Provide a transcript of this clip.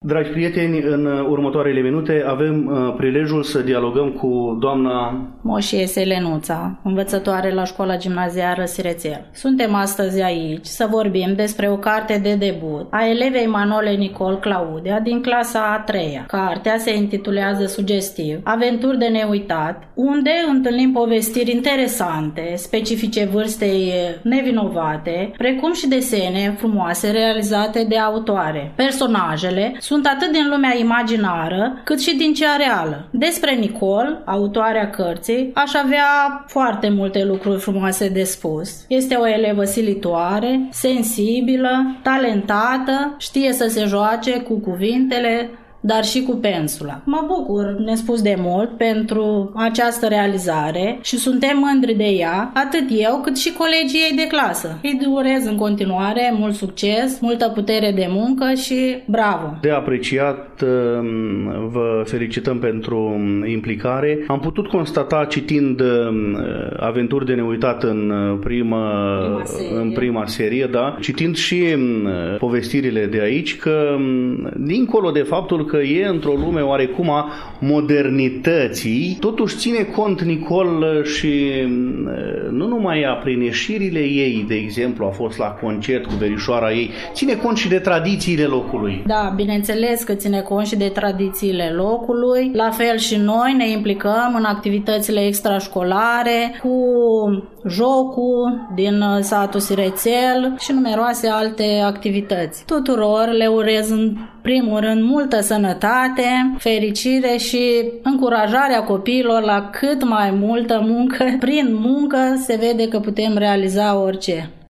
Dragi prieteni, în următoarele minute avem prilejul să dialogăm cu doamna Moșie Selenuța, învățătoare la școala gimnazială Sirețel. Suntem astăzi aici să vorbim despre o carte de debut a elevei Manole Nicol Claudia din clasa a 3-a. Cartea se intitulează sugestiv Aventuri de neuitat, unde întâlnim povestiri interesante, specifice vârstei nevinovate, precum și desene frumoase realizate de autoare. Personajele sunt atât din lumea imaginară, cât și din cea reală. Despre Nicol, autoarea cărții, aș avea foarte multe lucruri frumoase de spus. Este o elevă silitoare, sensibilă, talentată, știe să se joace cu cuvintele, dar și cu pensula. Mă bucur nespus de mult pentru această realizare și suntem mândri de ea, atât eu cât și colegii ei de clasă. Îi urez în continuare mult succes, multă putere de muncă și bravo! De apreciat, vă felicităm pentru implicare. Am putut constata, citind Aventuri de neuitat în prima serie, da, citind și povestirile de aici, că dincolo de faptul că e într-o lume oarecum a modernității, totuși ține cont Nicol și nu numai ea, prin ieșirile ei, de exemplu, a fost la concert cu verișoara ei, ține cont și de tradițiile locului. Da, bineînțeles că ține cont și de tradițiile locului. La fel și noi ne implicăm în activitățile extrașcolare, cu jocul din satul Sirețel și numeroase alte activități. Tuturor le urez în primul rând multă sănătate, fericire și încurajarea copiilor la cât mai multă muncă. Prin muncă se vede că putem realiza orice.